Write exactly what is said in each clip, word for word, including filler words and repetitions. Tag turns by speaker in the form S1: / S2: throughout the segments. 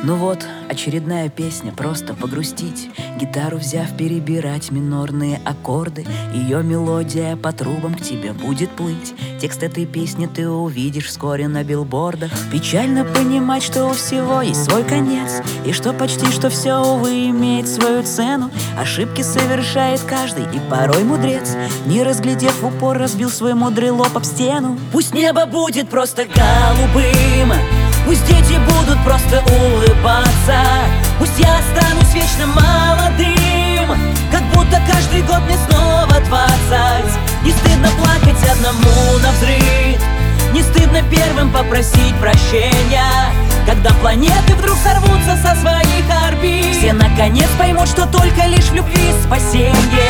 S1: Ну вот, очередная песня, просто погрустить. Гитару взяв, перебирать минорные аккорды. Ее мелодия по трубам к тебе будет плыть. Текст этой песни ты увидишь вскоре на билбордах. Печально понимать, что у всего есть свой конец, и что почти что все, увы, имеет свою цену. Ошибки совершает каждый, и порой мудрец, не разглядев в упор, разбил свой мудрый лоб об стену. Пусть небо будет просто голубым, пусть дети будут просто улыбаться, пусть я останусь вечно молодым, как будто каждый год мне снова двадцать. Не стыдно плакать одному навзрыд, не стыдно первым попросить прощения, когда планеты вдруг сорвутся со своих орбит. Все наконец поймут, что только лишь в любви спасенье.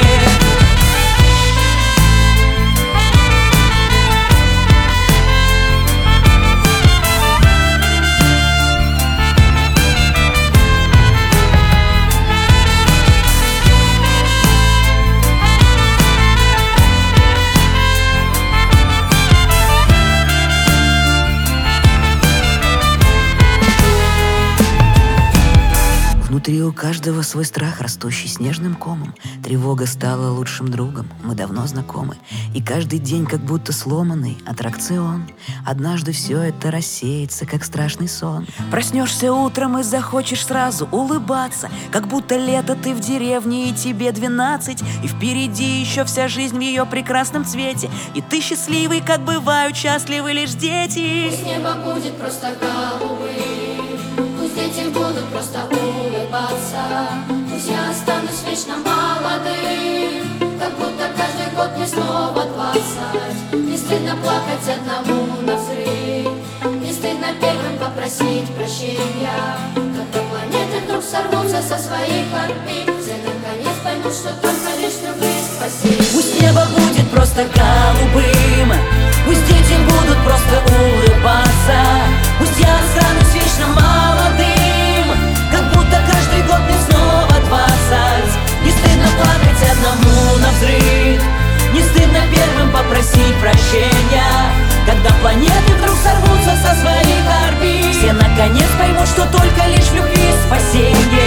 S1: Внутри у каждого свой страх, растущий снежным комом. Тревога стала лучшим другом, мы давно знакомы. И каждый день как будто сломанный аттракцион. Однажды все это рассеется, как страшный сон. Проснешься утром и захочешь сразу улыбаться, как будто лето, ты в деревне и тебе двенадцать, и впереди еще вся жизнь в ее прекрасном цвете, и ты счастливый, как бывают счастливы лишь дети.
S2: Пусть небо будет просто голубым, пусть дети будут просто улыбаться, пусть я останусь вечно молодым, как будто каждый год мне снова двадцать. Не стыдно плакать одному навзрыд, не стыдно первым попросить прощения, когда планеты вдруг сорвутся со своих орбит. Все наконец поймут, что только лишь любви спасение.
S1: Пусть небо будет просто голубым, пусть дети будут просто улыбаться, пусть я останусь вечно молодым, как будто каждый год мне снова двадцать. Не стыдно плакать одному навзрыд, не стыдно первым попросить прощения, когда планеты вдруг сорвутся со своих орбит. Все наконец поймут, что только лишь в любви спасенье.